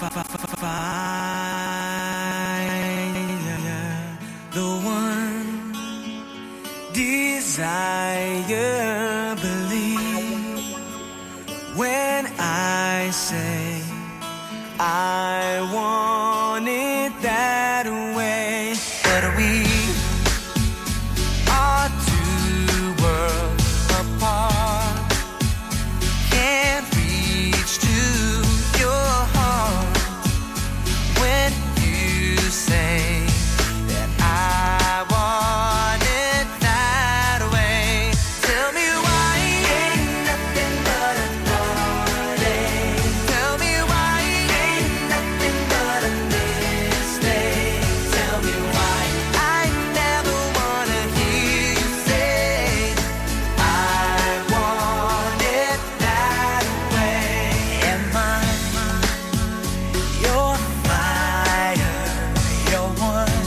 The one desire, believe when I say I want it that way. But we are two worlds apart, can't reach to your heart when you say that I want it that way. Tell me why ain't nothing but a heartache. Tell me why ain't nothing but a mistake. Tell me why I never wanna hear you say I want it that way. Am I your fire, your one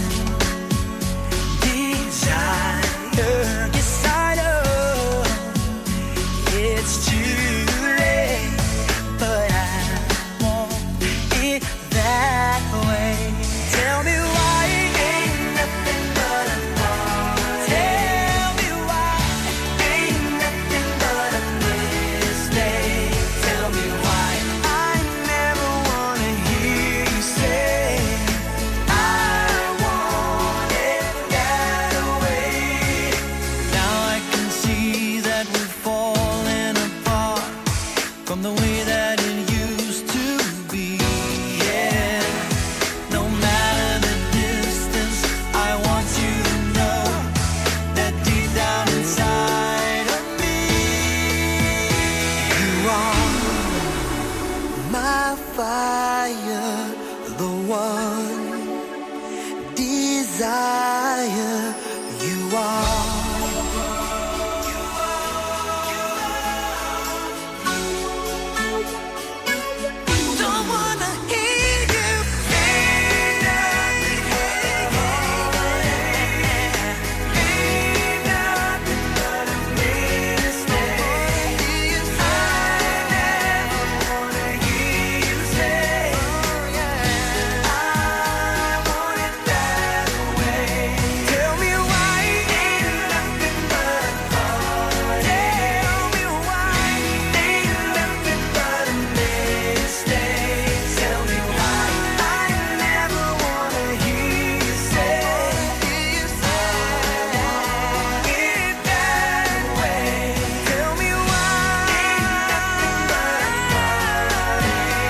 desire? Yes, I know it's too late, but I want it that way. Tell me why ain't nothing but a heart. Tell me why ain't nothing but a mistake. Tell me why I never wanna hear you say I want it that way. Now I can see that we're falling apart from the way that it used to be. Yeah, no matter the distance, I want you to know that deep down inside of me, you are my fire, the one desire. You are. Don't wanna hear you say nothing, ain't nothing but a mistake. I never wanna hear you say I want it that way. Tell me why ain't nothing but a heart. Tell me why ain't nothing but a mistake. Tell me why I never wanna hear you say I want it that way. Tell me why ain't nothing but a heart.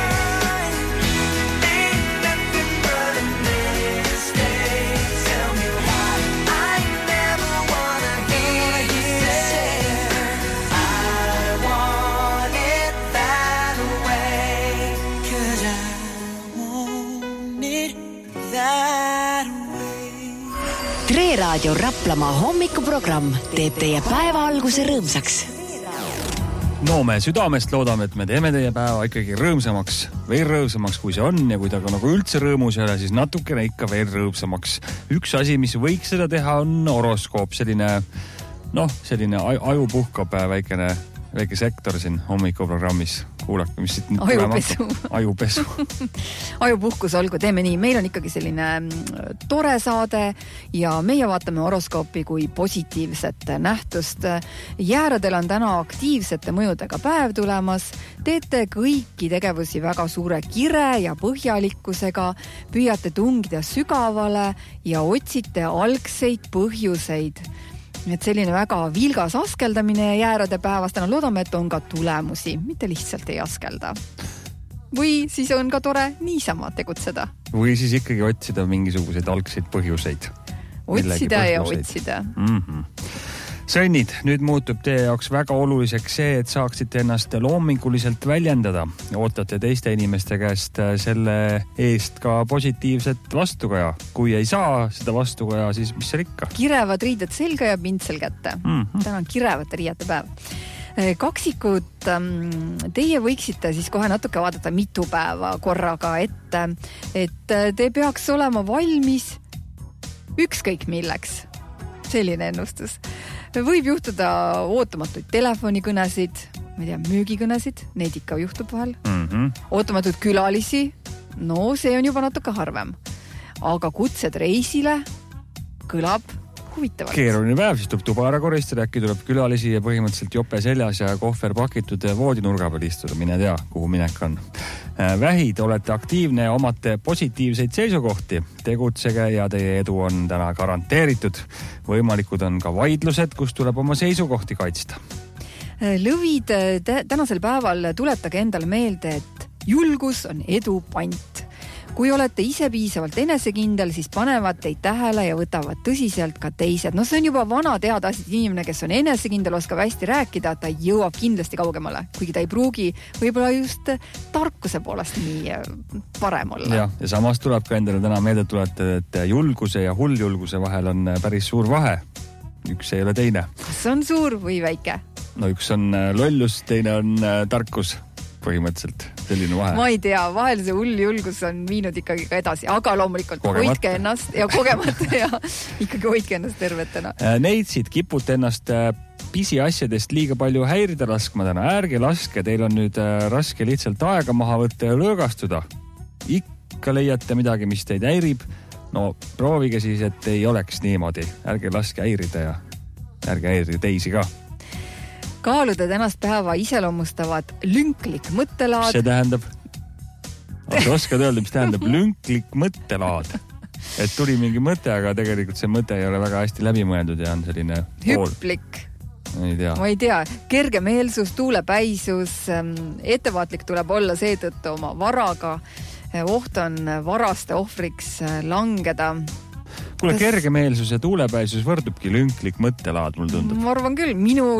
Ain't nothing but a mistake. Tell me why I never wanna hear you say I want it that way. 'Cause I want it that way. Tre Raadio Raplamaa hommikuprogramm teeb teie päeva alguse rõõmsaks. No me südamest loodame, et me teeme teie päeva ikkagi rõõmsamaks, veel rõõmsamaks kui see on, ja kui ta ka nagu üldse rõõmus ei ole, siis natukene ikka veel rõõmsamaks. Üks asi, mis võiks seda teha, on horoskoop, selline aju puhkab väike sektor siin hommikuprogrammis. Kuulake, mis siit nüüd Ajupesu. Ajupesu. Ajupuhkus olgu, teeme nii. Meil on ikkagi selline tore saade ja meie vaatame horoskoopi kui positiivset nähtust. Jääradel on täna aktiivsete mõjudega päev tulemas. Teete kõiki tegevusi väga suure kire ja põhjalikkusega, püüate tungida sügavale ja otsite algseid põhjuseid. Et selline väga vilgas askeldamine jäärade päevast, täna loodame, et on ka tulemusi, mitte lihtsalt ei askelda. Või siis on ka tore niisama tegutseda. Või siis ikkagi otsida mingisuguseid algseid põhjuseid. Otsida ja otsida. Sõnnid, nüüd muutub teie jaoks väga oluliseks see, et saaksite ennast loominguliselt väljendada. Ootate teiste inimeste käest selle eest ka positiivset vastukaja. Kui ei saa seda vastukaja, siis mis seal ikka? Kirevad riided selga ja pintsel kätte. Täna on kirevate riiete päev. Kaksikud, teie võiksite siis kohe natuke vaadata mitu päeva korraga ette, et te peaks olema valmis ükskõik milleks. Selline ennustus. Võib juhtuda ootamatuid telefonikõnesid, ma ei tea, müügikõnesid, neid ikka juhtub vahel. Ootamatuid külalisi, no see on juba natuke harvem. Aga kutsed reisile kõlab huvitavalt. Keeruline päev, siis tuleb tuba ära koristada, äkki tuleb külalisi ja põhimõtteliselt jope seljas ja kohver pakitud voodinurga peal istuda, mine tea, kuhu minek on. Vähid, olete aktiivne ja omate positiivseid seisukohti. Tegutsege ja teie edu on täna garanteeritud. Võimalikud on ka vaidlused, kus tuleb oma seisukohti kaitsta. Lõvid, tänasel päeval tuletage endale meelde, et julgus on edu pant. Kui olete ise piisavalt enesekindel, siis panevad teid tähele ja võtavad tõsiselt ka teised. No see on juba vana teada asi, inimene, kes on enesekindel, oskab hästi rääkida, ta jõuab kindlasti kaugemale, kuigi ta ei pruugi võib-olla just tarkuse poolest nii parem olla. Ja samas tuleb ka endale täna meelde tuletada, et julguse ja hulljulguse vahel on päris suur vahe. Üks ei ole teine. Kas on suur või väike? No üks on lollus, teine on tarkus. Põhimõtteliselt selline vahe. Ma ei tea, vahel see hulljulgus on viinud ikkagi ka edasi, aga loomulikult hoidke ennast ja kogemata ja ikkagi hoidke ennast tervetena. Neitsid, kipute ennast pisiasjadest liiga palju häirida laskma täna. Ärge laske, teil on nüüd raske lihtsalt aega maha võtta ja lõõgastuda. Ikka leiate midagi, mis teid häirib. No proovige siis, et ei oleks niimoodi. Ärge laske häirida ja ärge häirida teisi ka. Kaalude tänast päeva iseloomustavad lünklik mõttelaad. See tähendab, oskad öelda, mis tähendab lünklik mõttelaad? Et tuli mingi mõte, aga tegelikult see mõte ei ole väga hästi läbimõeldud ja on selline hüplik. Ma ei tea, kergemeelsus, tuulepäisus, ettevaatlik tuleb olla seetõttu oma varaga. Oht on varaste ohvriks langeda. Kuule, kergemeelsus ja tuulepäisus võrdubki lünklik mõttelaad, mul tundub. Ma arvan küll,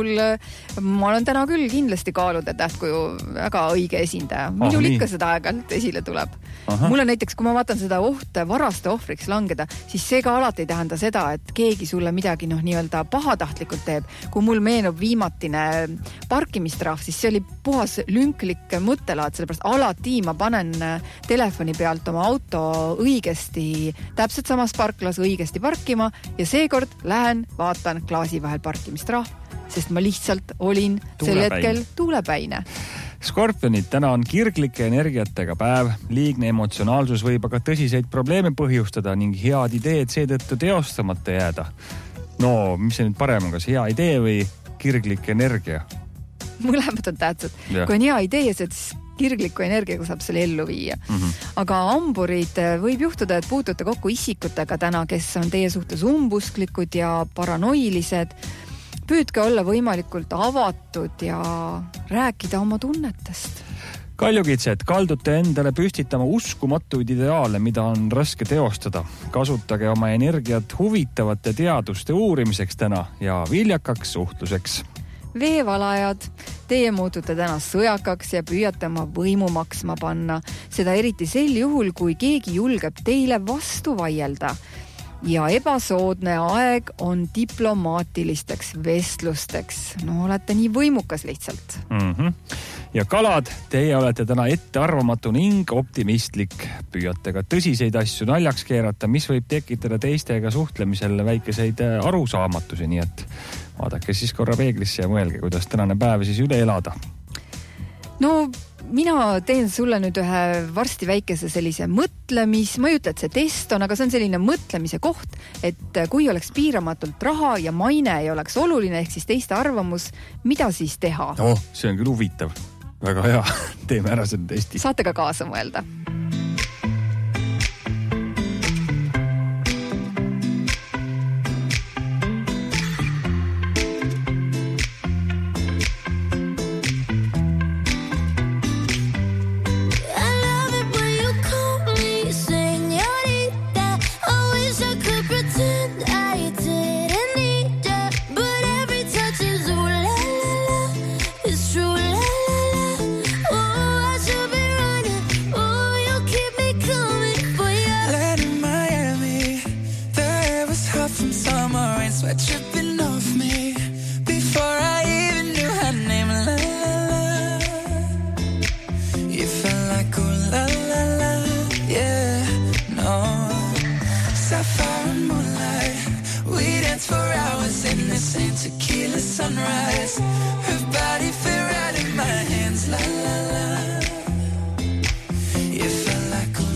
ma olen täna küll kindlasti kaalude tähtkuju väga õige esindaja. Minul ikka seda aegalt esile tuleb. Mulle näiteks, kui ma vaatan seda varaste ohvriks langeda, siis see ka alati ei tähenda seda, et keegi sulle midagi nii-öelda pahatahtlikult teeb. Kui mul meenub viimatine parkimistrahv, siis see oli puhas lünklik mõttelaad, sellepärast alati ma panen telefoni pealt oma auto õigesti, täpselt samas parklas õigesti parkima ja seekord lähen, vaatan klaasi vahel parkimistrahv, sest ma lihtsalt olin sel hetkel tuulepäine. Skorpionid, täna on kirglike energiatega päev. Liigne emotsionaalsus võib aga tõsiseid probleeme põhjustada ning head ideed seetõttu teostamata jääda. No, mis see nüüd parem on, kas hea idee või kirglik energia? Mõlemad on tähtsad. Kui on hea idee, siis kirgliku energiaga saab selle ellu viia. Aga amburid, võib juhtuda, et puutute kokku isikutega täna, kes on teie suhtes umbusklikud ja paranoilised. Püüdke olla võimalikult avatud ja rääkida oma tunnetest. Kaljukitsed, kaldute endale püstitama uskumatuid ideaale, mida on raske teostada. Kasutage oma energiat huvitavate teaduste uurimiseks täna ja viljakaks suhtluseks. Veevalajad, teie muutute täna sõjakaks ja püüate oma võimu maksma panna. Seda eriti sel juhul, kui keegi julgeb teile vastu vaielda. Ja ebasoodne aeg on diplomaatilisteks vestlusteks. No olete nii võimukas lihtsalt. Ja kalad, teie olete täna ettearvamatu ning optimistlik. Püüate ka tõsiseid asju naljaks keerata, mis võib tekitada teistega suhtlemisel väikeseid arusaamatusi, nii et vaadake siis korra peeglisse ja mõelge, kuidas tänane päev siis üle elada. No, mina teen sulle nüüd ühe varsti väikese sellise mõtlemis, ma ei ütle, et see test on, aga see on selline mõtlemise koht, et kui oleks piiramatult raha ja maine ei oleks oluline, ehk siis teiste arvamus, mida siis teha? See on küll huvitav. Väga hea, teeme ära selle testi. Saate ka kaasa mõelda. Tripping off me before I even knew her name. La, la, la. You felt like oh la la la, yeah, no. Sapphire and moonlight, we danced for hours in the same tequila sunrise. Her body fit right in my hands. La la la. You felt like oh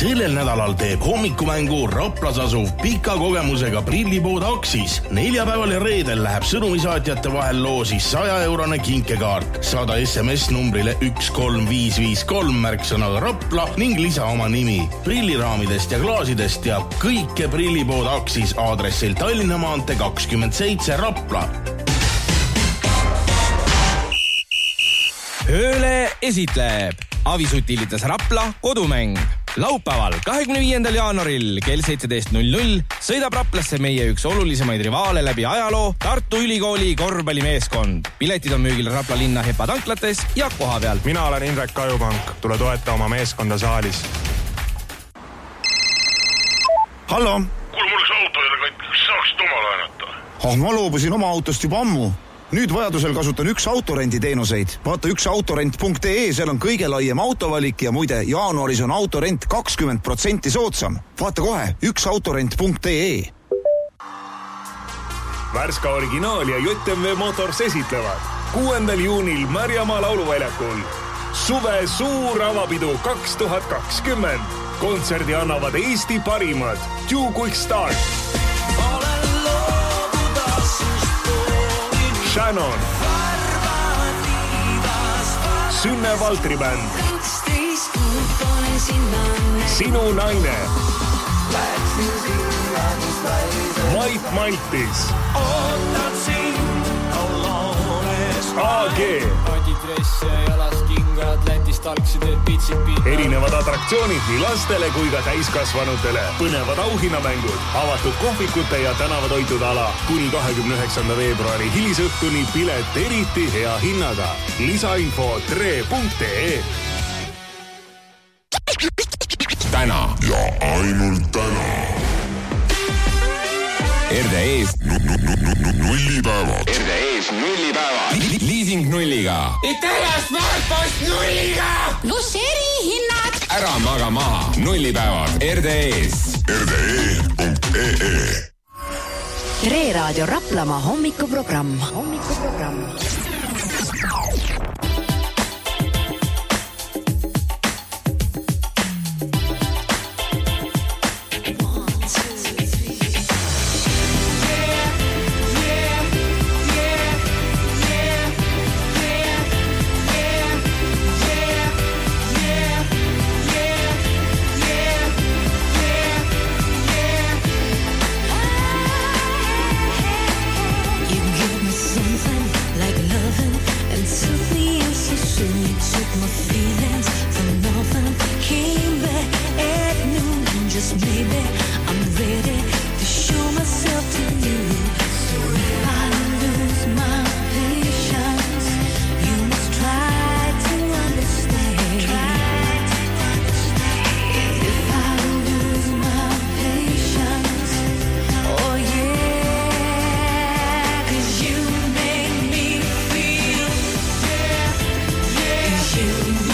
Sellel nädalal teeb hommikumängu Raplas asuv pika kogemusega prillipood Aksis. Neljapäeval ja reedel läheb sõnumisaatjate vahel loosi 100-eurone kinkekaart. Saada SMS numbrile 13553 märksõnaga Rapla ning lisa oma nimi. Prilliraamidest ja klaasidest teab kõike prillipood Aksis aadressil Tallinna maantee 27 Rapla. Ööle esitleb Avisutilitas Rapla kodumäng. Laupäeval 25. jaanuaril kell 17.00 sõidab Raplasse meie üks olulisemaid rivaale läbi ajaloo Tartu Ülikooli korvpallimeeskond. Piletid on müügil Rapla linna Hepa tanklates ja koha peal. Mina olen Indrek Kajupank. Tule toeta oma meeskonda saalis. Hallo? Kuule, mul üks auto jälle kõik. Kas saaksid oma laenata? Ma loobusin oma autost juba ammu. Nüüd vajadusel kasutan üks autorendi teenuseid. Vaata üksaautorent.ee, seal on kõige laiem autovalik ja muide, jaanuaris on autorent 20% soodsam. Vaata kohe, üksaautorent.ee. Värska originaal ja JMV Motors esitlevad 6. juunil Märjamaa lauluväljakul suve suur avapidu 2020. Kontserdi annavad Eesti parimad Two Quick Start, Shannon, Sünne Valtri bänd, Sinu naine, Mait Maltis, AG, erinevad atraktsioonid nii lastele kui ka täiskasvanutele, põnevad auhinnamängud, avatud kohvikute ja tänavatoitude ala kuni 29. veebruari hilisõhtuni pilet eriti hea hinnaga. Lisainfo tre.ee. Täna ja ainult täna RDE-s nullipäevad. RDE-s nullipäevad. Leasing nulliga. Italia Smartpost nulliga. Pluss erihinnad. Ära maga maha. Nullipäevad. RDE-s. RDE.ee. Re Raadio Raplamaa hommikuprogramm. You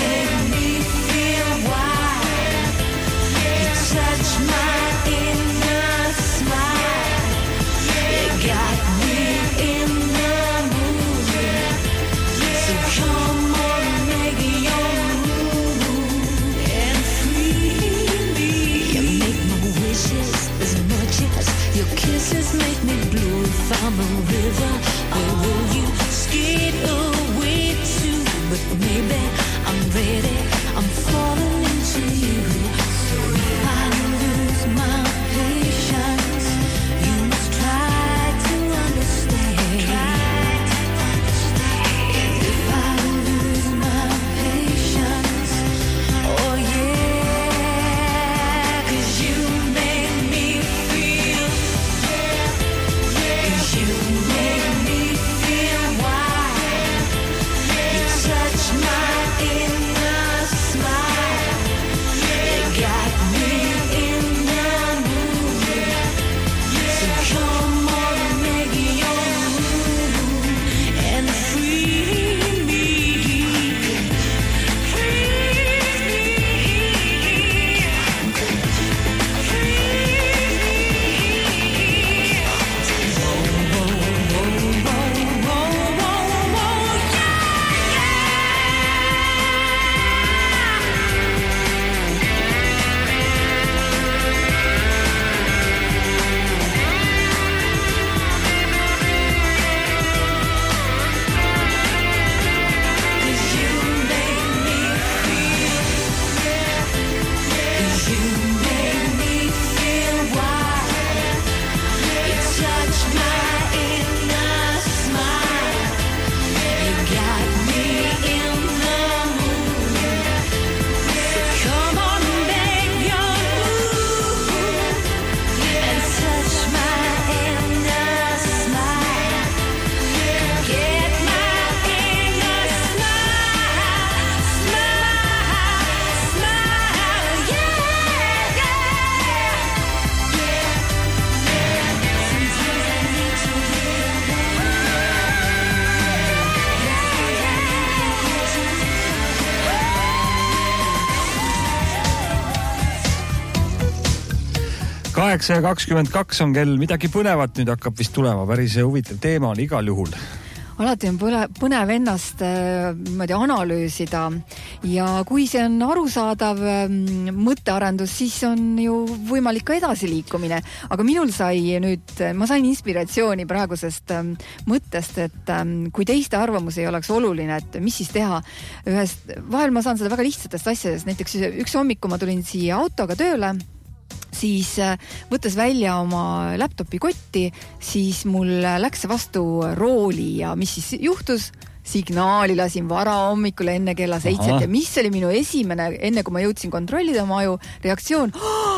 8:22 on kell, midagi põnevat nüüd hakkab vist tulema, päris huvitav teema on igal juhul. Alati on põnev ennast niimoodi analüüsida ja kui see on arusaadav mõttearendus, siis on ju võimalik ka edasiliikumine. Aga minul ma sain inspiratsiooni praegusest mõttest, et kui teiste arvamus ei oleks oluline, et mis siis teha. Vahel ma saan seda väga lihtsatest asjadest, näiteks üks hommiku ma tulin siia autoga tööle, siis võttes välja oma laptopi kotti, siis mul läks vastu rooli ja mis siis juhtus? Signaali lasin vara hommikul enne kella 7 ja mis oli minu esimene, enne kui ma jõudsin kontrollida oma aju, reaktsioon?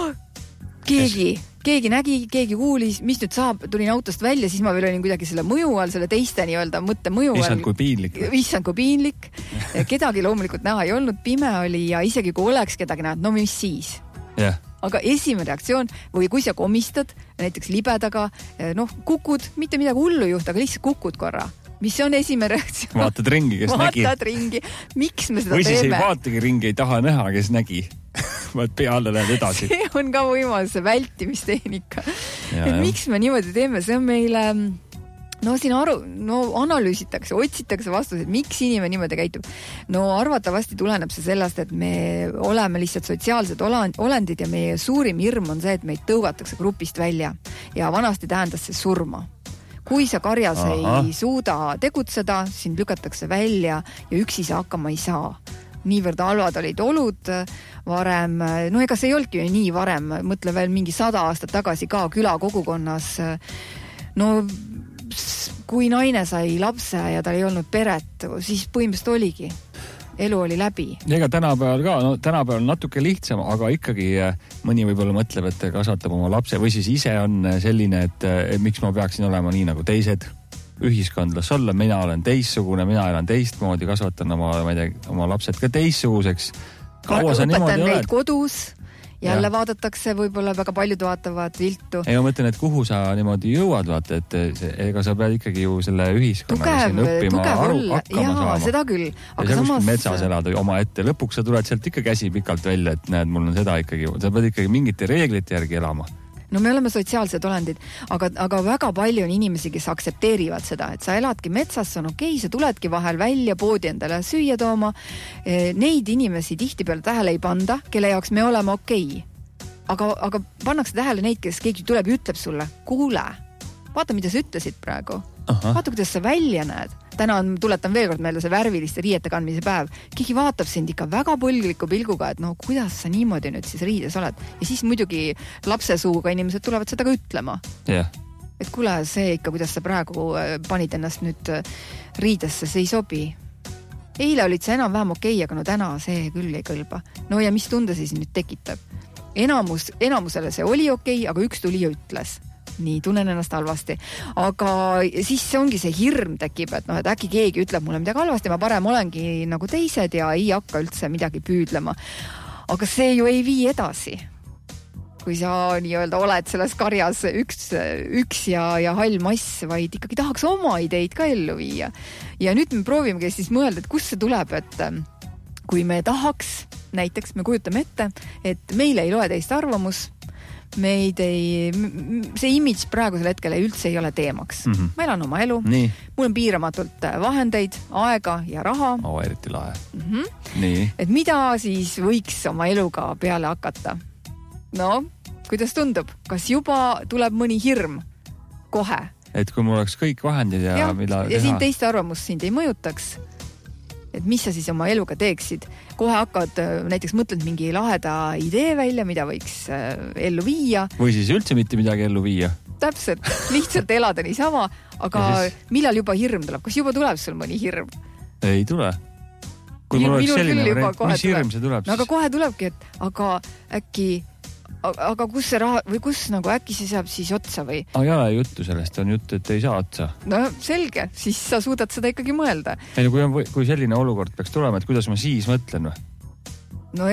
Keegi nägi, keegi kuulis, mis nüüd saab, tulin autost välja, siis ma veel olin kuidagi selle mõju all, selle teiste nii-öelda mõtte mõju all. Issand kui piinlik. Kedagi loomulikult näha ei olnud, pime oli ja isegi kui oleks kedagi näha, no mis siis? Jah. Aga esimene reaktsioon, või kui sa komistad, näiteks libedaga, kukud, mitte midagi hullu juhta, aga lihtsalt kukud korra. Mis on esimene reaktsioon? Vaatad ringi, kes nägi. Vaatad ringi. Miks me seda või siis teeme? ei vaatagi ringi, ei taha näha, kes nägi. Vaat peale lähed edasi. See on ka võimalus, vältimistehnika. Miks me niimoodi teeme? See on meile... siin analüüsitakse, otsitakse vastuseid, miks inimene niimoodi käitub. Arvatavasti tuleneb see sellest, et me oleme lihtsalt sotsiaalsed olendid ja meie suurim hirm on see, et meid tõugatakse grupist välja. Ja vanasti tähendas see surma. Kui sa karjas ei suuda tegutseda, sind lükatakse välja ja üksi sa hakkama ei saa. Niivõrd halvad olid olud varem, ega see ei olnudki nii varem, mõtle veel mingi 100 aastat tagasi ka küla kogukonnas, kui naine sai lapse ja tal ei olnud peret, siis põhimõtteliselt oligi. Elu oli läbi. Ega tänapäeval ka, tänapäeval natuke lihtsam, aga ikkagi mõni võib-olla mõtleb, et kasvatab oma lapse või siis ise on selline, et miks ma peaksin olema nii nagu teised ühiskondlas olla, mina olen teistsugune, mina elan teistmoodi, kasvatan oma lapsed ka teistsuguseks. Õpetan neid kodus. Jälle vaadatakse, võib-olla väga paljud vaatavad viltu. Ei, ma mõtlen, et kuhu sa niimoodi jõuad, vaata, et ega sa pead ikkagi ju selle ühiskonna õppima hakkama saama. Seda küll. Aga sa kuskil metsas elad oma ette. Lõpuks sa tuled sealt ikka käsi pikalt välja, et näed, mul on seda ikkagi, sa pead ikkagi mingite reeglite järgi elama. Me oleme sotsiaalsed olendid, aga väga palju on inimesi, kes aksepteerivad seda, et sa eladki metsas, on okei, sa tuledki vahel välja poodi endale süüa tooma. Neid inimesi tihtipeale tähele ei panda, kelle jaoks me oleme okei. Aga pannakse tähele neid, kes keegi tuleb ja ütleb sulle, kuule, vaata, mida sa ütlesid praegu. Vaata, kuidas sa välja näed. Täna tuletan veel kord meelde see värviliste riiete kandmise päev. Keegi vaatab sind ikka väga põlgliku pilguga, et kuidas sa niimoodi nüüd siis riides oled. Ja siis muidugi lapse suuga inimesed tulevad seda ka ütlema. Yeah. Et kuule, see ikka, kuidas sa praegu panid ennast nüüd riidesse, see ei sobi. Eile olid sa enam-vähem okei, aga täna see küll ei kõlba. Ja mis tunde siis nüüd tekitab? Enamusele see oli okei, aga üks tuli ja ütles. Nii, tunnen ennast halvasti. Aga siis see ongi see hirm tekib, et äkki keegi ütleb mulle midagi halvasti, ma parem olengi nagu teised ja ei hakka üldse midagi püüdlema. Aga see ju ei vii edasi. Kui sa nii-öelda oled selles karjas üks ja hall mass, vaid ikkagi tahaks oma ideid ka ellu viia. Ja nüüd me proovimegi siis mõelda, et kust see tuleb, et kui me tahaks, näiteks me kujutame ette, et meile ei loe teist arvamus, see imidž praegusel hetkel üldse ei ole teemaks. Ma elan oma elu, mul on piiramatult vahendeid, aega ja raha. Eriti lahe. Nii. Et mida siis võiks oma eluga peale hakata? Kuidas tundub? Kas juba tuleb mõni hirm kohe? Et kui mul oleks kõik vahendid ja mida teha? Ja siin teiste arvamus sind ei mõjutaks. Et mis sa siis oma eluga teeksid? Kohe hakkad, näiteks mõtled mingi laheda idee välja, mida võiks ellu viia. Või siis üldse mitte midagi ellu viia. Täpselt, lihtsalt elada niisama, aga millal juba hirm tuleb? Kas juba tuleb sul mõni hirm? Ei tule. Kui mul oleks selline variant, mis hirm see tuleb? Aga kohe tulebki, et aga äkki... Aga kus see raha, või kus nagu äkki see saab siis otsa või? Ei ole juttu sellest, on juttu, et ei saa otsa. Selge, siis sa suudad seda ikkagi mõelda. Kui selline olukord peaks tulema, et kuidas ma siis mõtlen või?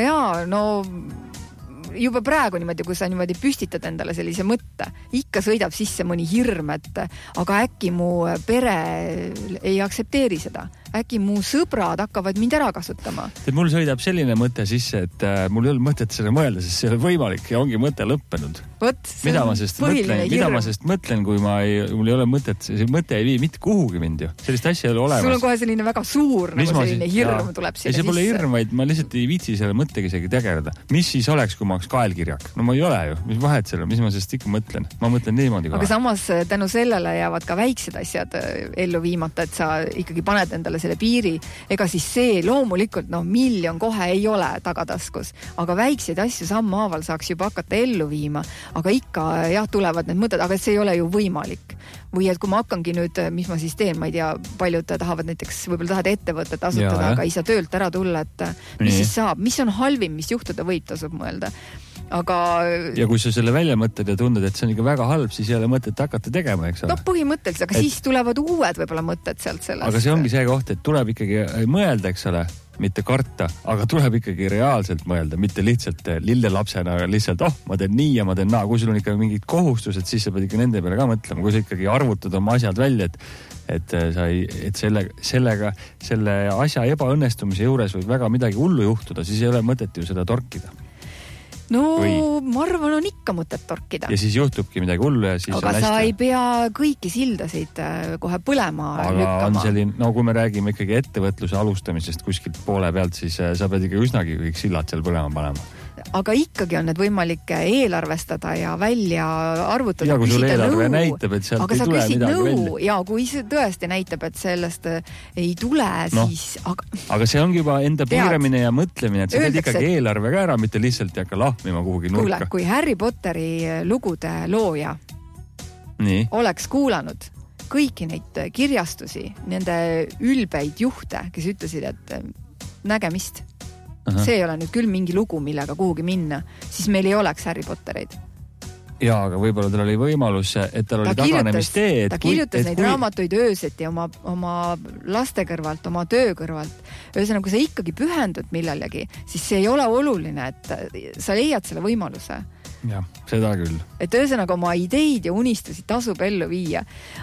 Juba praegu niimoodi, kui sa niimoodi püstitad endale sellise mõtte, ikka sõidab sisse mõni hirm, et aga äkki mu pere ei aksepteeri seda. Äkki mu sõbrad hakkavad mind ära kasutama. Mul sõidab selline mõte sisse, et mul ei olnud mõtet selle mõelda, sest see ei ole võimalik ja ongi mõte lõppenud. mida ma sest mõtlen, kui mul ei ole mõtet, see mõte ei vii mitte kuhugi mind ju. Sellist asja ei ole olemas. Sul on kohe selline väga suur nagu selline hirm tuleb sinna sisse. See pole hirm, vaid ma lihtsalt ei viitsi selle mõttega isegi tegeleda. Mis siis oleks, kui ma oleks kaelkirjak? No ma ei ole ju. Mis vahet selle, mis ma sest ikka mõtlen? Ma mõtlen niimoodi kohe. Aga samas tänu sellele jäävad ka väiksed asjad ellu viimata, et sa ikkagi paned endale selle piiri. Ega siis see loomulikult, miljon kohe ei ole tagataskus. Aga väikseid asju sammhaaval saaks juba hakata ellu viima. Aga ikka tulevad need mõtted, aga see ei ole ju võimalik. Või et kui ma hakkangi nüüd, mis ma siis teen, ma ei tea, paljud tahavad näiteks, võib-olla tahad ettevõtet asutada, aga ei saa töölt ära tulla, et mis siis saab, mis on halvim, mis juhtuda võib, tasub mõelda. Aga... Ja kui sa selle välja mõtled ja tunned, et see on ikka väga halb, siis ei ole mõtet hakata tegema, eks ole? No põhimõtteliselt, aga siis tulevad uued võib-olla mõtted sealt sellest. Aga see ongi see koht, et tuleb ikkagi mõelda, eks ole, mitte karta, aga tuleb ikkagi reaalselt mõelda, mitte lihtsalt lillelapsena, lihtsalt, ma teen nii ja ma teen naa. Kui sul on ikka mingid kohustused, siis sa pead ikka nende peale ka mõtlema. Kui sa ikkagi arvutad oma asjad välja, et selle asja ebaõnnestumise juures võib väga midagi hullu juhtuda, siis ei ole mõtet ju seda torkida. No, ma arvan, on ikka mõtet torkida. Ja siis juhtubki midagi hullu ja siis aga on hästi. Sa ei pea kõiki sildasid kohe põlema lükkama. Aga on selline, kui me räägime ikkagi ettevõtluse alustamisest kuskilt poole pealt, siis sa pead ikka üsnagi kõik sillad seal põlema panema. Aga ikkagi on need võimalik eelarvestada ja välja arvutada. Ja kui sul eelarve näitab, et sealt ei tule midagi välja. Ja kui see tõesti näitab, et sellest ei tule, siis... Aga see ongi juba enda piiramine ja mõtlemine, et sa teed ikkagi eelarve ka ära, mitte lihtsalt jäkka lahmima kuhugi nurka. Kuule, kui Harry Potteri lugude looja oleks kuulanud kõiki neid kirjastusi, nende ülbeid juhte, kes ütlesid, et nägemist... See ei ole nüüd küll mingi lugu, millega kuhugi minna, siis meil ei oleks Harry Pottereid. Jaa, aga võib-olla tal oli võimalus, et tal oli taganemistee. Ta kirjutas neid raamatuid ööseti oma laste kõrvalt, oma töö kõrvalt. Ühesõnaga, kui sa ikkagi pühendud millelegi, siis see ei ole oluline, et sa leiad selle võimaluse. Jah, seda küll. Et ühesõnaga oma ideid ja unistusi tasub ellu viia,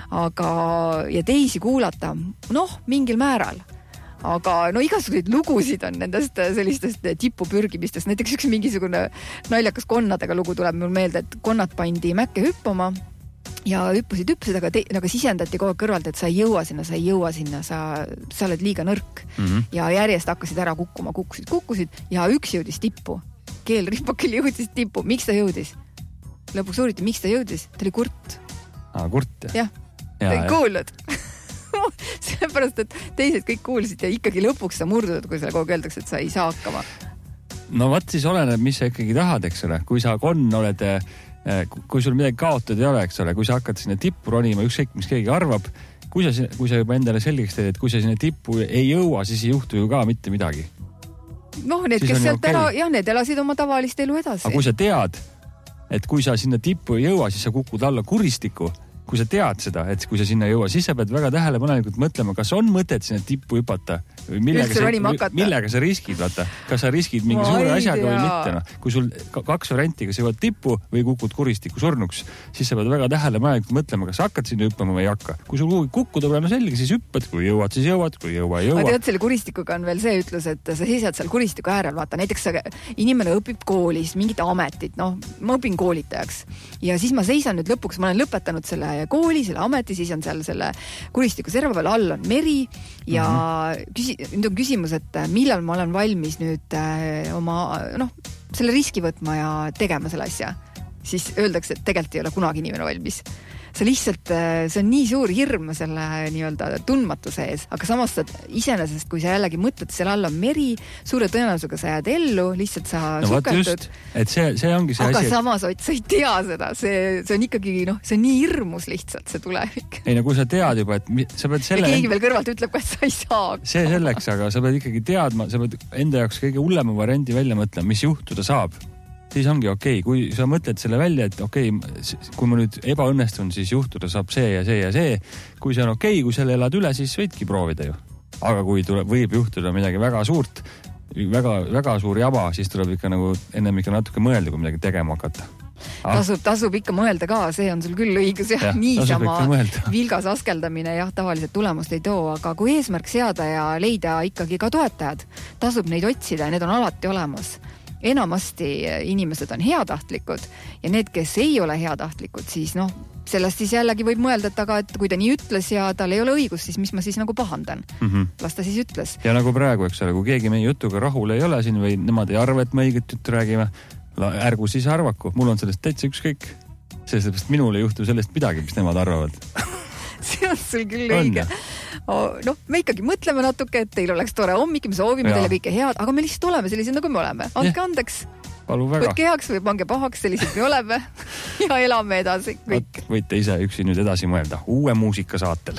ja teisi kuulata, mingil määral. Aga igasuguseid lugusid on nendest sellistest tipupürgimistest. Näiteks üks mingisugune naljakas konnadega lugu tuleb mul meelde, et konnad pandi mäkke hüppama ja hüppusid, aga sisendati kogu kõrvalt, et sa ei jõua sinna, sa oled liiga nõrk. Ja järjest hakkasid ära kukkuma, kukkusid ja üks jõudis tippu. Keelripakil jõudis tippu. Miks ta jõudis? Lõpuks uuriti, miks ta jõudis? Ta oli kurt. Kurt, jah? Ta ei kuulnud. Sellepärast, et teised kõik kuulsid ja ikkagi lõpuks sa murdud, kui selle kogu öeldakse, et sa ei saa hakkama. No võt siis oleneb, mis sa ikkagi tahad, eks ole. Kui sa oled, kui sul midagi kaotud ei ole, eks ole, kui sa hakkad sinna tippu ronima, ükskõik mis keegi arvab, kui sa juba endale selgeks teed, et kui sa sinna tippu ei jõua, siis ei juhtu ju ka mitte midagi. Need, kes sealt ära, need elasid oma tavalist elu edasi. Aga kui sa tead, et kui sa sinna tippu ei jõua, siis sa kukud alla kuristiku. Kui sa tead seda, et kui sa sinna jõua, siis sa pead väga tähelepanelikult mõtlema, kas on mõtet sinna tippu hüpata või millega sa riskid, vaata. Kas sa riskid mingi suure asjaga või mitte. Kui sul kaks varianti, kas jõuad tippu või kukud kuristiku surnuks, siis sa pead väga tähelepanelikult mõtlema, kas hakkad sinna hüppama või ei hakka. Kui sul kuhugi kukkuda või selge, siis hüppad, kui jõuad, siis jõuad, kui jõua, ei jõua. Aga tead, selle kuristikuga on veel see ütlus, et sa seisad seal kuristiku äärel, vaata, näiteks inimene õpib koolis mingit ametit, ma õpin koolitajaks ja siis ma seisan nüüd lõpuks, ma olen lõpetanud selle kooli, selle ameti, siis on seal selle kuristiku serva peal all on meri ja nüüd on küsimus, et millal ma olen valmis nüüd oma, selle riski võtma ja tegema selle asja. Siis öeldakse, et tegelikult ei ole kunagi inimene valmis. See lihtsalt, see on nii suur hirm selle nii-öelda tundmatuse ees, aga samas iseenesest, kui sa jällegi mõtled, selle all on meri, suure tõenäosusega sa jääd ellu, lihtsalt sa sukeldud. Et see ongi see aga asi. Aga samas, Ott, sa ei tea seda, see on ikkagi, see on nii hirmus lihtsalt, see tulevik. Ei, kui sa tead juba, et sa pead selle... Ja keegi veel kõrvalt ütleb, et sa ei saa. See selleks, aga sa pead ikkagi teadma, sa pead enda jaoks kõige hullema variandi välja mõtlema, mis juhtuda saab. Siis ongi okei. Kui sa mõtled selle välja, et okei, kui ma nüüd ebaõnnestun, siis juhtuda saab see ja see ja see. Kui see on okei, kui selle elad üle, siis võidki proovida ju. Aga kui võib juhtuda midagi väga suurt, väga suur jama, siis tuleb ikka ennem ikka natuke mõelda, kui midagi tegema hakata. Tasub ikka mõelda ka, see on sul küll õigus ja niisama vilgas askeldamine tavaliselt tulemust ei too, aga kui eesmärk seada ja leida ikkagi ka toetajad, tasub neid otsida ja need on alati olemas. enamasti inimesed on heatahtlikud ja need, kes ei ole heatahtlikud, siis sellest siis jällegi võib mõelda, et aga, et kui ta nii ütles ja tal ei ole õigus, siis mis ma siis nagu pahandan. Las ta siis ütles. Ja nagu praegu, eks ole, kui keegi meie jutuga rahul ei ole siin või nemad ei arva, et me õiget juttu räägime, ärgu siis arvaku. Mul on sellest täitsa ükskõik. Sellepärast minul ei juhtu sellest midagi, mis nemad arvavad. See on sul küll õige. Me ikkagi mõtleme natuke, et teil oleks tore hommik, me soovime teile kõike head, aga me lihtsalt oleme sellised, nagu me oleme. Andke andeks. Võtke heaks või pange pahaks, sellised me oleme ja elame edasi kõik. Võite ise üksi nüüd edasi mõelda uue muusika saatel.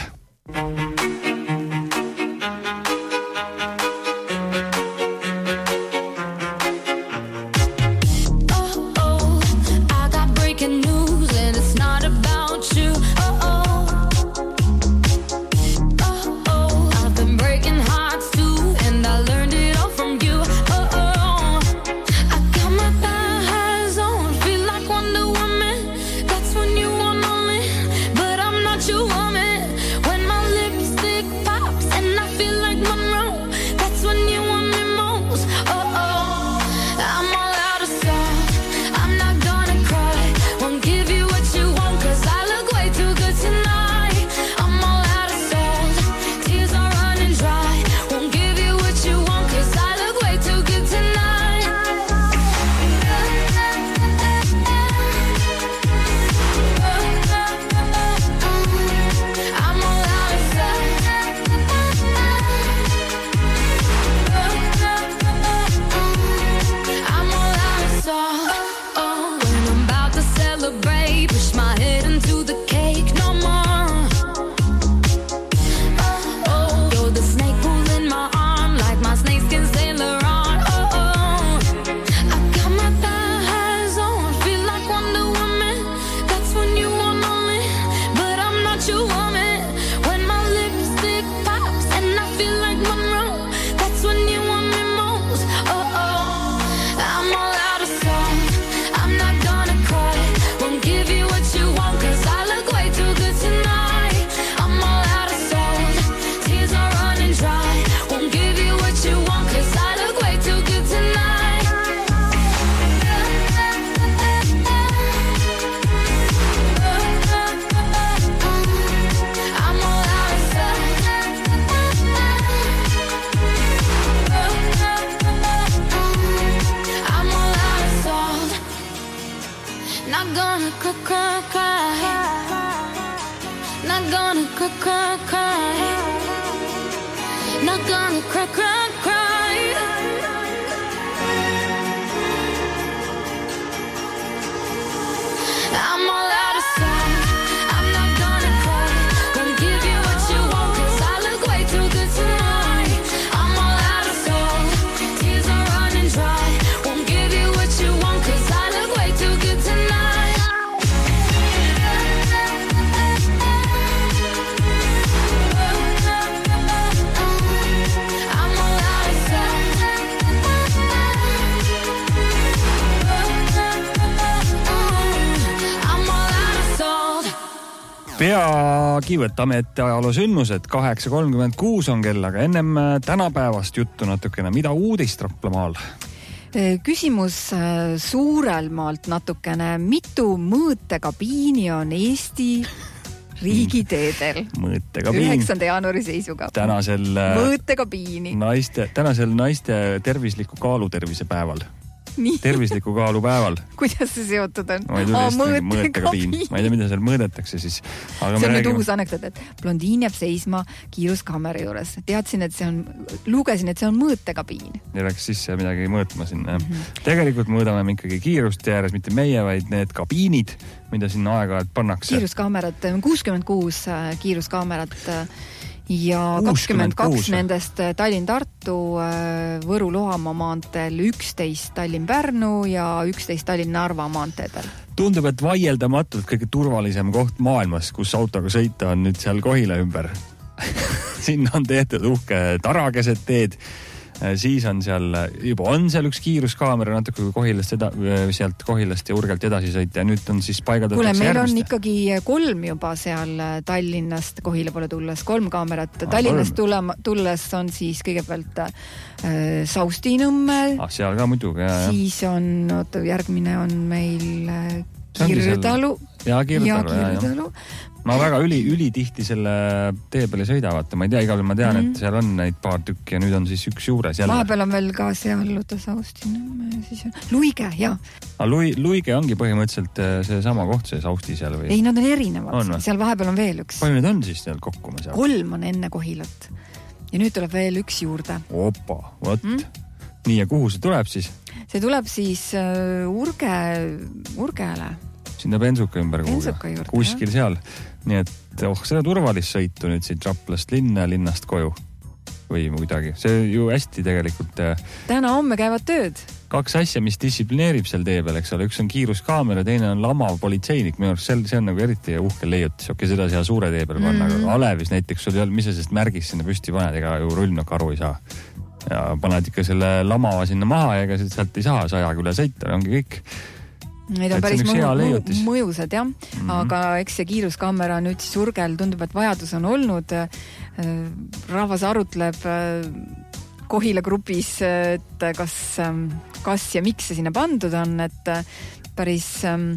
Peagi võtame ette ajaloo sündmused. 8.36 on kell, aga ennem tänapäevast juttu natukene. Mida uudist Raplamaal? Küsimus suurel maalt natukene. Mitu mõõtekabiini on Eesti riigiteedel? Mõõtekabiin. 9. jaanuari seisuga. Tänasel naiste tervisliku kaalutervise päeval. Nii. Tervisliku kaalu päeval. Kuidas see seotud on? Mõõtekabiin. Ma ei tea, mida seal mõõdetakse siis. Aga see on nüüd uus anekdoot, et blondiin jääb seisma kiiruskaamera juures. Teadsin, et lugesin, et see on mõõtekabiin. Ja läks sisse midagi mõõtma sinna. Tegelikult mõõdame ikkagi kiirust ääres, mitte meie, vaid need kabiinid, mida sinna aeg-ajalt pannakse. Kiiruskaamerad, 66 kiiruskaamerat ja 22 nendest Tallinn-Tartu, Võru-Lohamaa maanteel, 11 Tallinn-Pärnu ja 11 Tallinn-Narva maanteedel. Tundub, et vaieldamatult kõige turvalisem koht maailmas, kus autoga sõita on nüüd seal Kohila ümber. Sinna on tehtud uhke tarakeset teed. siis on seal üks kiiruskaamera natuke kui sealt Kohilast ja Urgelt edasi sõita ja nüüd on siis paigaldatakse kuule, meil järgmiste. on ikkagi 3 juba seal Tallinnast Kohila poole tulles, 3 kaamerat. Tallinnast tulles on siis kõigepealt Saustinõmme. Seal ka muidugi, jah. Siis on, järgmine on meil Kirdalu. Ja Kirdalu. Ma väga ülitihti selle tee peale sõida, vaata. Ma ei tea, igal ma tean, et seal on neid paar tükki ja nüüd on siis üks juures jälle. Vahepeal on veel ka seal Saustinõmme, siis on Luige, jah. Luige ongi põhimõtteliselt see sama koht, see Sausti seal või? Ei, nad on erinevad. Seal vahepeal on veel üks. Palju need on siis seal kokku? 3 on enne Kohilat. Ja nüüd tuleb veel üks juurde. Opa, võt. Nii, ja kuhu see tuleb siis? See tuleb siis Urgele. Sinna Bensuka ümber kuskil seal. Nii et seda turvalist sõitu nüüd siit Raplast linna, linnast koju või kuidagi. See ju hästi tegelikult. Täna-homme käivad tööd. 2 asja, mis distsiplineerib seal tee peal, eks ole. Üks on kiiruskaamera, teine on lamav politseinik. Minu arust see on nagu eriti uhke leiutis. Okei, seda seal suure tee peal panna. Aga Alevis näiteks sul ei olnud, mis sa sest märgis sinna püsti paned, ega ju rullnok aru ei saa. Ja paned ikka selle lamava sinna maha ja ega sealt ei saa 100 üle sõita, ongi kõik. Need on päris mõjusad, jah. Aga eks see kiiruskaamera nüüd siis Urgel tundub, et vajadus on olnud. Rahvas arutleb Kohila grupis, et kas ja miks see sinna pandud on, et päris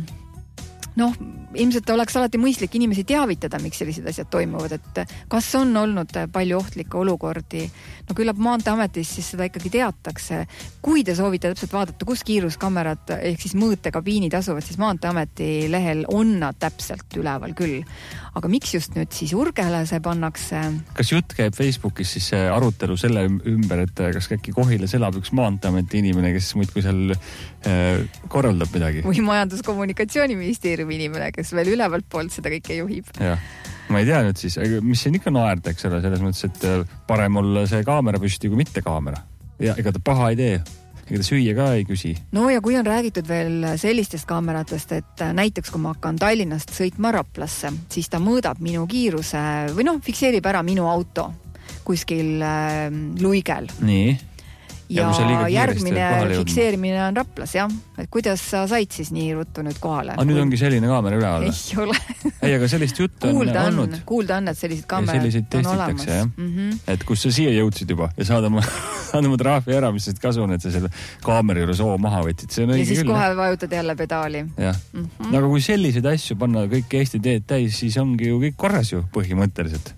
ilmselt oleks alati mõistlik inimesi teavitada, miks sellised asjad toimuvad, et kas on olnud palju ohtlikke olukordi. Küllap Maanteeametis siis seda ikkagi teatakse. Kui te soovite täpselt vaadata, kus kiiruskamerad ehk siis mõõtekabiinid asuvad, siis Maanteeameti lehel on nad täpselt üleval küll. Aga miks just nüüd siis Urgele see pannakse? Kas jutt käib Facebookis siis arutelu selle ümber, et kas äkki Kohilas elab üks Maanteeameti inimene, kes muidkui seal korraldab midagi? Või Majandus-Kommunikatsiooniministeeriumi inimene, kes veel ülevalt poolt seda kõike juhib. Jah, ma ei tea nüüd siis, mis siin ikka naerda, eks ole, selles mõttes, et parem olla see kaamera püsti kui mitte kaamera. Ja ega ta paha ei tee. Ega ta süüa ka ei küsi. No ja kui on räägitud veel sellistest kaameratest, et näiteks kui ma hakkan Tallinnast sõitma Raplasse, siis ta mõõdab minu kiiruse või fikseerib ära minu auto kuskil Luigel. Nii. Ja järgmine fikseerimine on Raplas, jah. Et kuidas sa said siis nii ruttu nüüd kohale? Nüüd ongi selline kaamera üleval? Ei ole. Ei, aga sellist juttu on olnud. Kuulda on, et sellised kaamerad on olemas. Et kus sa siia jõudsid juba ja saad oma trahvi ära, mis sest kasu on, et sa selle kaamera juures maha võtid. Ja siis kohe vajutad jälle pedaali. Jah. Aga kui selliseid asju panna kõik Eesti teed täis, siis ongi ju kõik korras ju põhimõtteliselt.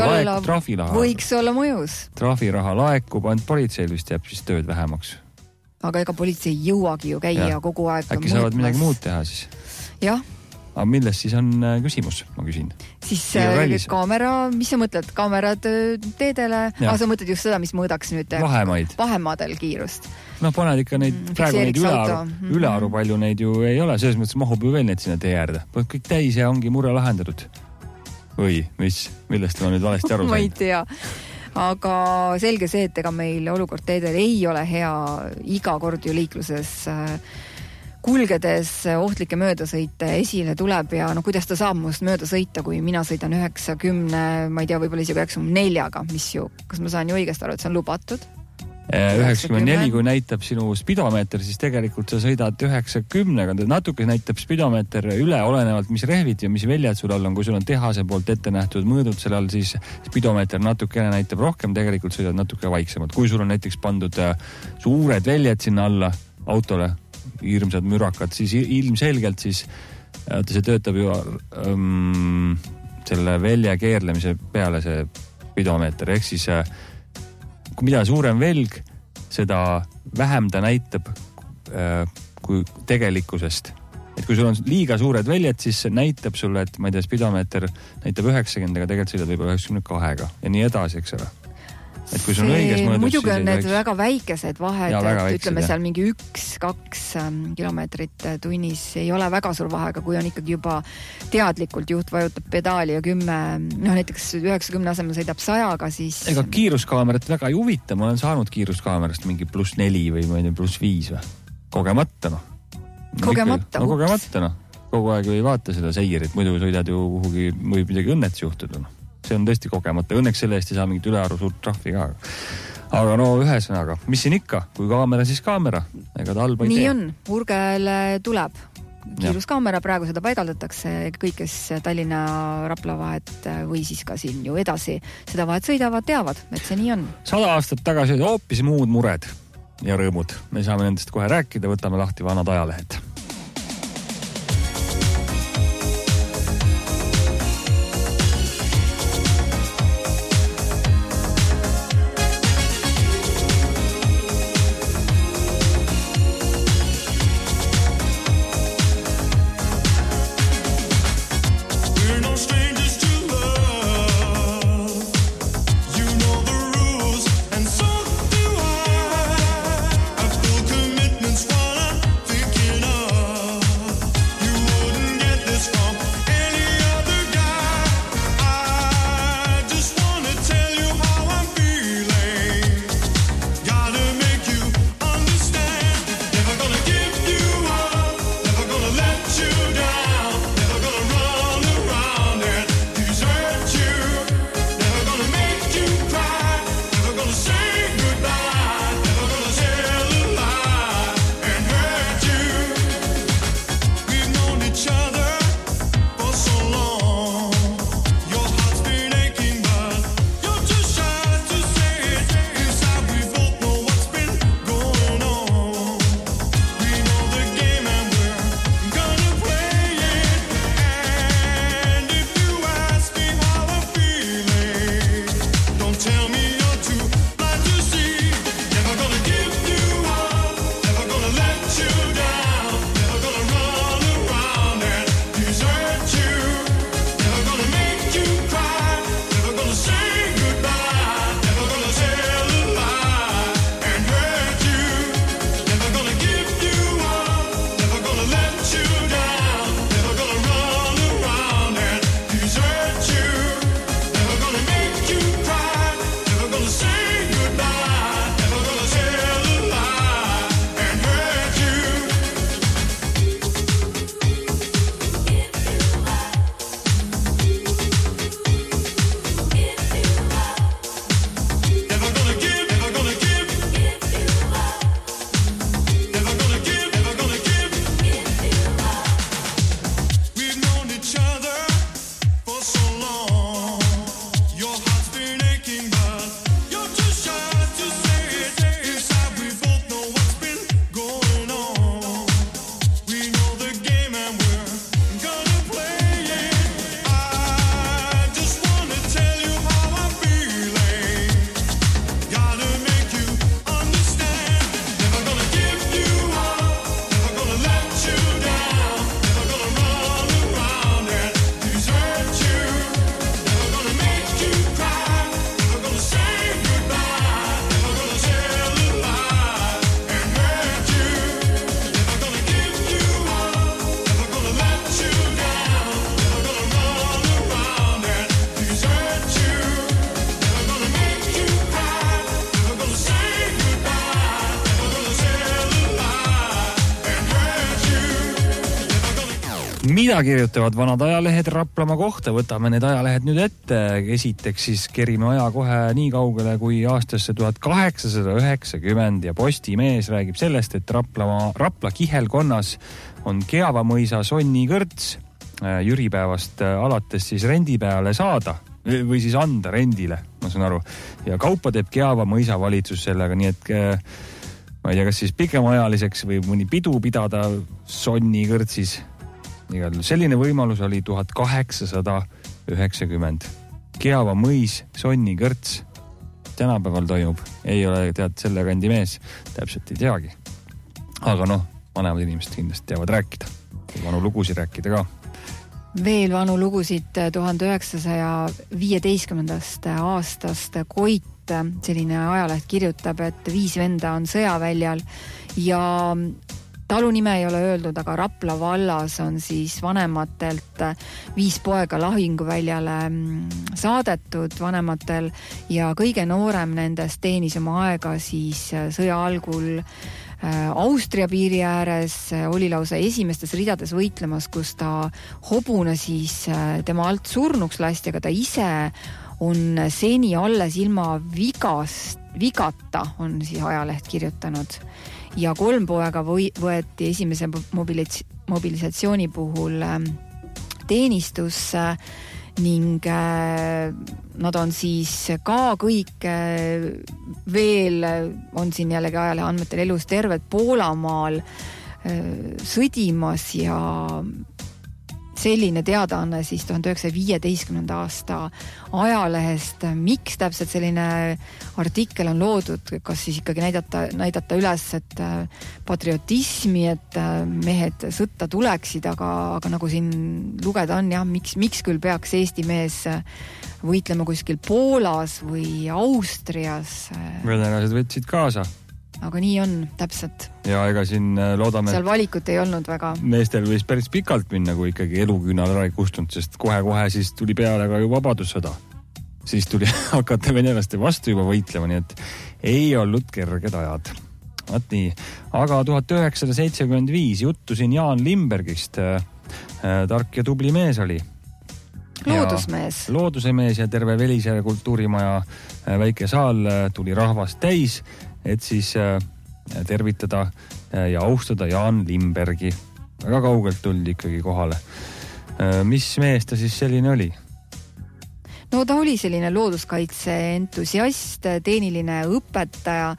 Võiks olla mõjus. Trahviraha laekub, ainult politseil vist jääb siis tööd vähemaks. Aga ega politsei jõuagi ju käia kogu aeg. Äkki saavad midagi muud teha siis? Jah. Aga milles siis on küsimus, ma küsin? Siis kaamera, mis sa mõtled? Kaamerad teedele? Aga sa mõtled just seda, mis mõõdaks nüüd vahemaadel kiirust? Paned ikka neid, praegu neid ülearu palju neid ju ei ole, selles mõttes mahub ju veel neid sinna tee äärde. Kõik täis ja ongi mure lahendatud. Või millest ma nüüd valesti aru sain? Ma ei tea. Aga selge see, et ega meil olukord teedel ei ole hea iga kord ju liikluses kulgedes ohtlikke möödasõite esile tuleb ja kuidas ta saab must mööda sõita, kui mina sõidan 90, ma ei tea, võib-olla isegi 94-ga, mis ju, kas ma saan ju õigesti aru, et see on lubatud? 94, kui näitab sinu spidomeeter, siis tegelikult sa sõidad 90-ga. Natuke näitab spidomeeter üle, olenevalt mis rehvid ja mis väljad sul all on. Kui sul on tehase poolt ette nähtud mõõdud selle all, siis spidomeeter natukene näitab rohkem, tegelikult sõidad natuke vaiksemalt. Kui sul on näiteks pandud suured väljad sinna alla autole, hirmsad mürakad, siis ilmselgelt siis see töötab ju selle välja keerlemise peale see spidomeeter, ehk siis mida suurem velg, seda vähem ta näitab kui tegelikkusest. Et kui sul on liiga suured väljad, siis näitab sulle, et ma ei tea, spidomeeter näitab 90, aga tegelikult sõidad võib-olla 92 ja nii edasi, eks ole. Et kui sul on õiges mõõdus, muidugi on need väga väikesed vahed, et ütleme seal mingi 1-2 kilomeetrit tunnis ei ole väga suur vahe, aga kui on ikkagi juba teadlikult juht vajutab pedaali ja 10, näiteks 90 asemel sõidab 100-ga, siis... Ega kiiruskaamerat väga ei huvita, ma olen saanud kiiruskaamerast mingi +4 või ma ei tea, +5 või. Kogemata, Kogemata? Kogemata, Kogu aeg ei vaata seda seirit, muidu sõidad ju kuhugi, võib midagi õnnets juhtuda, See on tõesti kogemata. Õnneks selle eest ei saa mingit ülearu suurt trahvi ka. Aga no ühesõnaga, mis siin ikka, kui kaamera, siis kaamera. Ega ta halba ei nii tee. on, Urgele tuleb kiiruskaamera, praegu seda paigaldatakse kõik, kes Tallinna Rapla vahet või siis ka siin ju edasi seda vahet sõidavad, teavad, et see nii on. 100 aastat tagasi olid hoopis muud mured ja rõõmud. Me saame nendest kohe rääkida, võtame lahti vanad ajalehed. Mida kirjutavad vanad ajalehed Raplamaa kohta? Võtame need ajalehed nüüd ette. Esiteks siis kerime aja kohe nii kaugele kui aastasse 1890 ja Postimees räägib sellest, et Rapla kihelkonnas on Keavamõisa Sonni kõrts jüripäevast alates siis rendi peale saada või siis anda rendile, ma saan aru. Ja kaupa teeb Keavamõisa valitsus sellega, nii et ma ei tea, kas siis pikemaajaliseks või mõni pidu pidada Sonni kõrtsis. Selline võimalus oli 1890. Keavamõis, Sonni kõrts. Tänapäeval toimub. Ei ole tead selle kandi mees. Täpselt ei teagi. Aga vanemad inimesed kindlasti teavad rääkida. Vanu lugusid rääkida ka. Veel vanu lugusid 1915. aastast Koit, selline ajaleht kirjutab, et 5 venda on sõjaväljal ja talu nime ei ole öeldud, aga Rapla vallas on siis vanematelt 5 poega lahinguväljale saadetud vanematel ja kõige noorem nendest teenis oma aega siis sõja algul Austria piiri ääres, oli lausa esimestes ridades võitlemas, kus ta hobune siis tema alt surnuks lasti, aga ta ise on seni alles ilma vigata, on siis ajaleht kirjutanud. Ja 3 poega võeti esimese mobilisatsiooni puhul teenistusse ning nad on siis ka kõik veel, on siin jällegi ajalehe andmetel elus terved Poolamaal sõdimas ja selline teadaanne siis 1915. aasta ajalehest. Miks täpselt selline artikkel on loodud, kas siis ikkagi näidata üles, et patriotismi, et mehed sõtta tuleksid, aga nagu siin lugeda on, jah, miks küll peaks Eesti mees võitlema kuskil Poolas või Austrias? Venelased võtsid kaasa. Aga nii on täpselt. Ja ega siin loodame... Seal valikut ei olnud väga. Meestel võis päris pikalt minna, kui ikkagi eluküünal ära ei kustunud, sest kohe-kohe siis tuli peale ka ju vabadussõda. Siis tuli hakata venelaste vastu juba võitlema, nii et ei olnud kerged ajad. Vaat nii. Aga 1975 juttu siin Jaan Limbergist. Tark ja tubli mees oli. Loodusmees. Loodusemees ja terve Velisjärve kultuurimaja väike saal tuli rahvast täis, et siis tervitada ja austada Jaan Limbergi. Väga kaugelt tuldi ikkagi kohale. Mis mees ta siis selline oli? No ta oli selline looduskaitse entusiast, teeniline õpetaja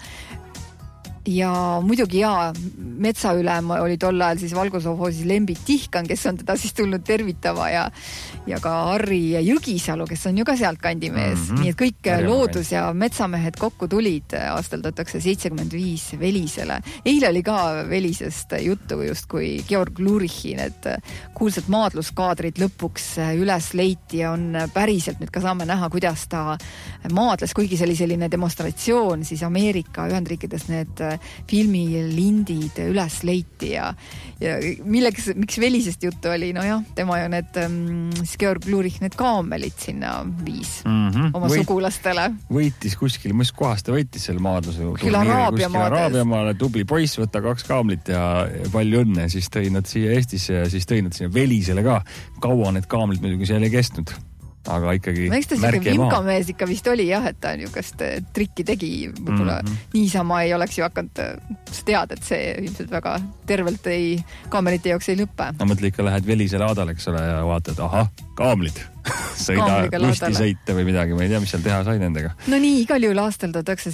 ja muidugi metsaülem oli tol ajal siis valgusovhoosis Lembi Tihkan, kes on teda siis tulnud tervitama ja ka Harri Jõgisalu, kes on ju ka sealt kandimees. Nii et kõik loodus- ja metsamehed kokku tulid aastal 1975 Velisele. Eile oli ka Velisest juttu just, kui Georg Lurichi need kuulsad maadluskaadrid lõpuks üles leiti ja on päriselt nüüd ka saame näha, kuidas ta maadles, kuigi see oli selline demonstratsioon, siis Ameerika Ühendriikides need filmilindid üles leiti ja miks Velisest juttu oli? No jah, tema ju need siis Georg Lurich need kaamelid sinna viis oma sugulastele. Võitis kuskil, mis kohast ta võitis selle maadluse? Küll Araabiamaale, tubli poiss, võtta 2 kaamlit ja palju õnne, siis tõi nad siia Eestisse ja siis tõi nad sinna Velisele ka. Kaua need kaamlid muidugi seal ei kestnud. Aga ikkagi märke maha. Vimkamees ikka vist oli jah, et ta niisugust trikki tegi. Võib-olla niisama ei oleks ju hakanud, sa tead, et see ilmselt väga tervelt kaamerite jaoks ei lõppe. No mõtle ikka lähed Velisele aadale, eks ole, ja vaatad, kaamlid. Sõida lusti sõita või midagi, ma ei tea, mis seal teha sai nendega. No nii, igal juhul aastal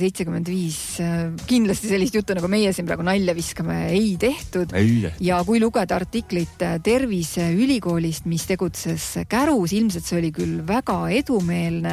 1975 kindlasti sellist juttu, nagu meie siin praegu nalja viskame, ei tehtud. Ja kui lugeda artiklit Tervise ülikoolist, mis tegutses Kärus, ilmselt see oli küll väga edumeelne,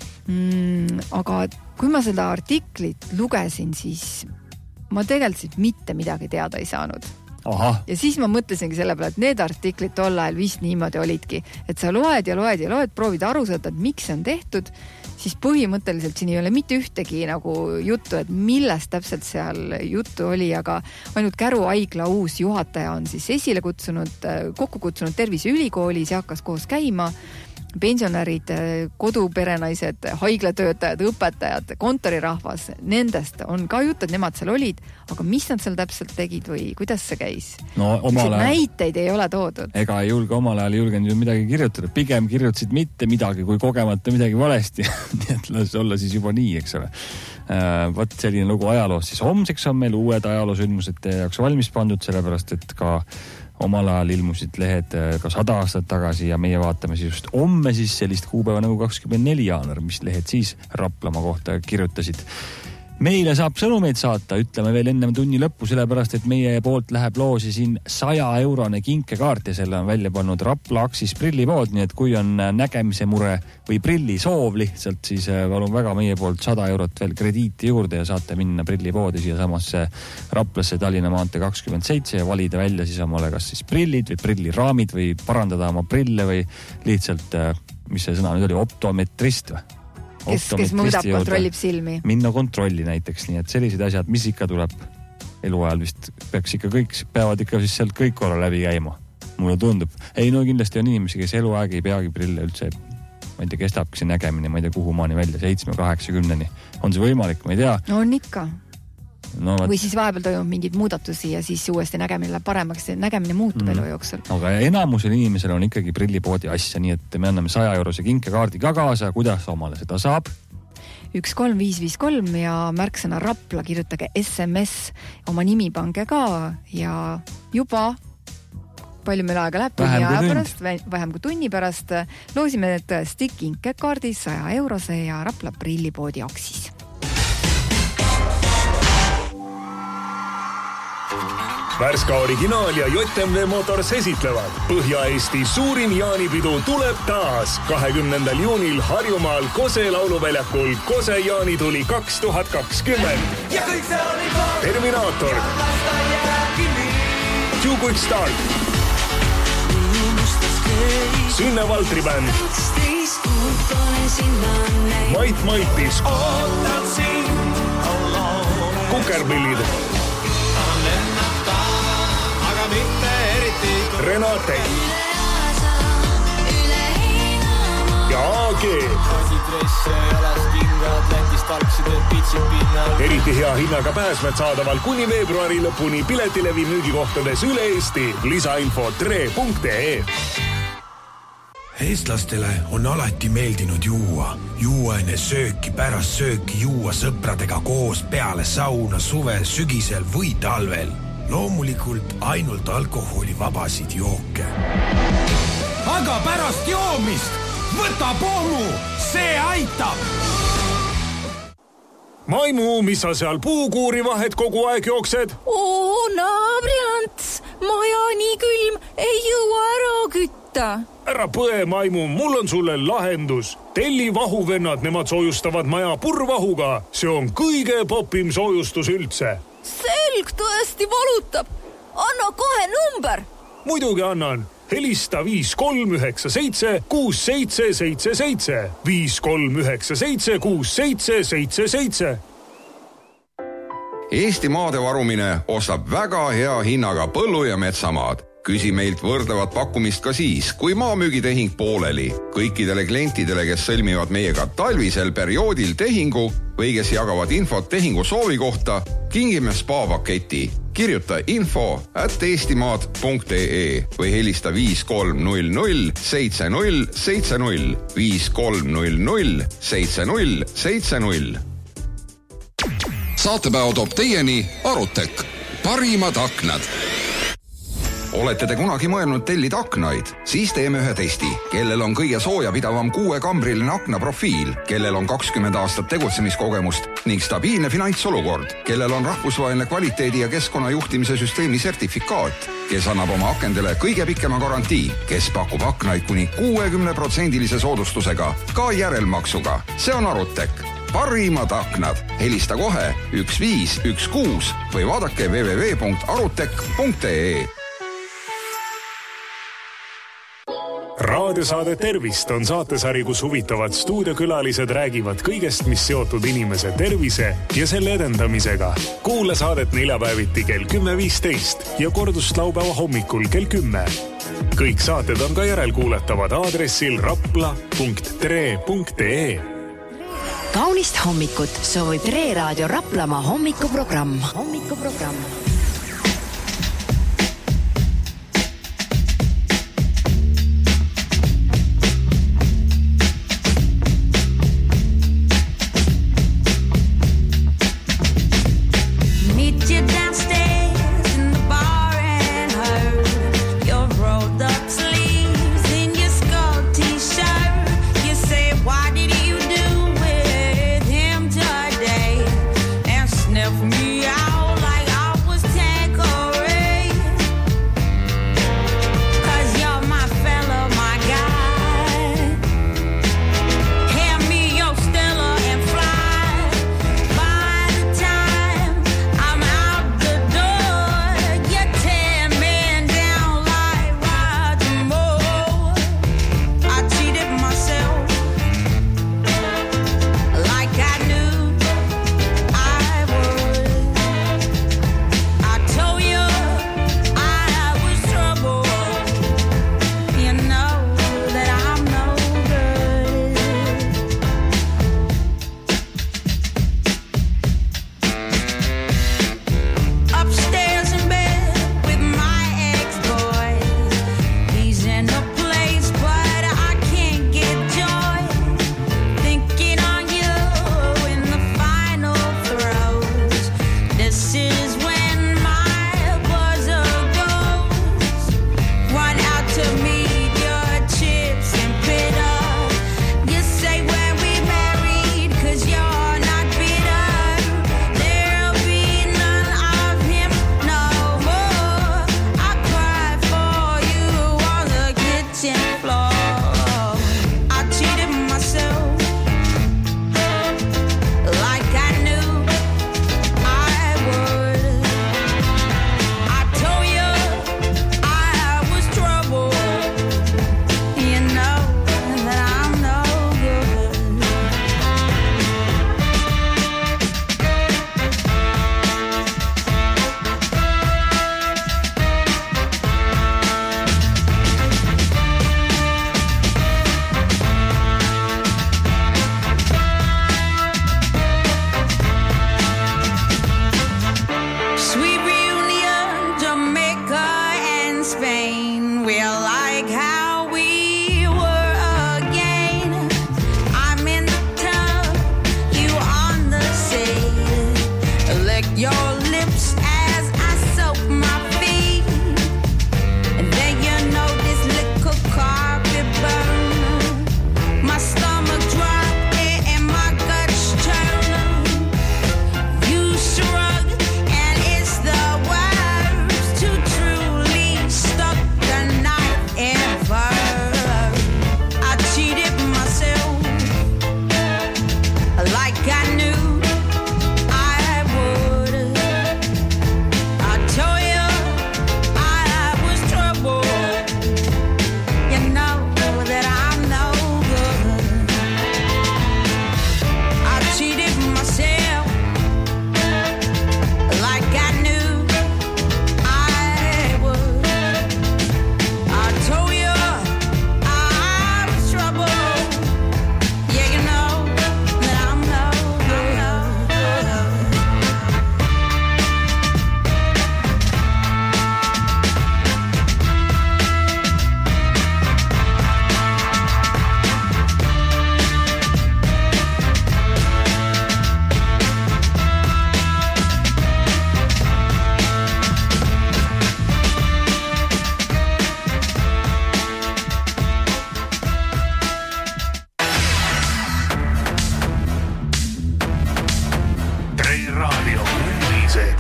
aga kui ma seda artiklit lugesin, siis ma tegelikult mitte midagi teada ei saanud. Aha. Ja siis ma mõtlesingi selle peale, et need artiklid tol ajal vist niimoodi olidki, et sa loed, proovid aru saada, et miks see on tehtud, siis põhimõtteliselt siin ei ole mitte ühtegi nagu juttu, et millest täpselt seal juttu oli, aga ainult Käru haigla uus juhataja on siis kokku kutsunud Tervise ülikoolis ja hakkas koos käima. Pensionärid, koduperenaised, haiglatöötajad, õpetajad, kontorirahvas, nendest on ka jutt, et nemad seal olid, aga mis nad seal täpselt tegid või kuidas see käis? No, näiteid ei ole toodud. Ega ei julge omal ajal julgenud ju midagi kirjutada. Pigem kirjutasid mitte midagi, kui kogemata midagi valesti. Nii et las olla siis juba nii, eks ole. Võt selline lugu ajaloos. Siis homseks on meil uued ajaloosündmused jaoks valmis pandud, sellepärast et ka omal ajal ilmusid lehed ka 100 aastat tagasi ja meie vaatame siis just homme siis sellist kuupäeva nagu 24. jaanuar, mis lehed siis Raplamaa kohta kirjutasid. Meile saab sõnumeid saata, ütleme veel ennem tunni lõppu, sellepärast et meie poolt läheb loosi siin 100-eurone kinkekaart ja selle on välja pannud Rapla Aksis prillipood, nii et kui on nägemise mure või prillisoov lihtsalt, siis palun väga meie poolt 100 eurot veel krediiti juurde ja saate minna prillipoodi siia samasse Raplasse Tallinna maantee 27 ja valida välja siis omale kas siis prillid või prilliraamid või parandada oma prille või lihtsalt, mis see sõna nüüd oli, optometrist või? Kes mõõdab, kontrollib silmi. Minna kontrolli näiteks, nii et sellised asjad, mis ikka tuleb eluajal vist peaks ikka peavad ikka siis sealt kõik korra läbi käima. Mulle tundub. Ei, no kindlasti on inimesi, kes eluaeg ei peagi prille üldse, ma ei tea, kestabki see nägemine, ma ei tea, kuhu maani välja, 7-80-ni. On see võimalik, ma ei tea. On ikka. No, või siis vahepeal toimub mingeid muudatusi ja siis uuesti nägemine paremaks, nägemine muutub elu jooksul. Aga enamusel inimesel on ikkagi prillipoodi asja, nii et me anname 100 eurose kinkekaardi ka kaasa. Kuidas omale seda saab? 13553 ja märksõna Rapla, kirjutage SMS, oma nimi pange ka ja juba palju meil aega läheb, tunni aja pärast, vähem kui tunni pärast loosime tõesti kinkekaardi 100 eurose ja Rapla prillipoodi aksis. Värska originaal ja JMV Motors esitlevad. Põhja-Eesti suurim jaanipidu tuleb taas. 20. juunil Harjumaal Kose lauluväljakul Kose jaanituli 2020. Terminaator. Too Quick Start. Sünne Valtri bänd. Mait Maitis. Kukerpillid. Renate ja AG. Eriti hea hinnaga pääsmed saadaval kuni veebruari lõpuni piletilevi müügikohtades üle Eesti. Lisainfo tre.ee. Eestlastele on alati meeldinud juua. Juua enne sööki, pärast sööki, juua sõpradega koos peale sauna suvel, sügisel või talvel. Loomulikult ainult alkoholivabasid jooke. Aga pärast joomist võta pommu, see aitab! Maimu, mis sa seal puukuuri vahet kogu aeg jooksed? Naabriants, maja nii külm, ei jõua ära kütta. Ära põe, Maimu, mul on sulle lahendus. Telli vahuvennad, nemad soojustavad maja purvahuga. See on kõige popim soojustus üldse. Selg tõesti valutab. Anna kohe number. Muidugi annan. Helista 5397 6777. 5397 6777. Eesti maade varumine ostab väga hea hinnaga põllu- ja metsamaad. Küsi meilt võrdlevat pakkumist ka siis, kui maamüügitehing pooleli. Kõikidele klientidele, kes sõlmivad meiega talvisel perioodil tehingu või kes jagavad infot tehingu soovi kohta, kingime spa-paketi. Kirjuta info@eestimaad.ee või helista 5300 7070 5300 7070. Saatepäev toob teieni Arutek. Parimad aknad. Olete te kunagi mõelnud tellida aknaid? Siis teeme ühe testi. Kellel on kõige soojapidavam 6-kambriline aknaprofiil, kellel on 20 aastat tegutsemiskogemust ning stabiilne finantsolukord, kellel on rahvusvaheline kvaliteedi ja keskkonnajuhtimise süsteemi sertifikaat, kes annab oma akendele kõige pikema garantii, kes pakub aknaid kuni 60% soodustusega, ka järelmaksuga. See on Arutek. Parimad aknad. Helista kohe 1516 või vaadake www.arutek.ee. Raadiosaade Tervist on saatesari, kus huvitavad stuudiokülalised räägivad kõigest, mis seotud inimese tervise ja selle edendamisega. Kuula saadet neljapäeviti kell 10.15 ja kordust laupäeva hommikul kell 10. Kõik saated on ka järelkuuletavad aadressil rapla.tre.ee. Kaunist hommikut soovib Tre Raadio Raplamaa hommikuprogramm.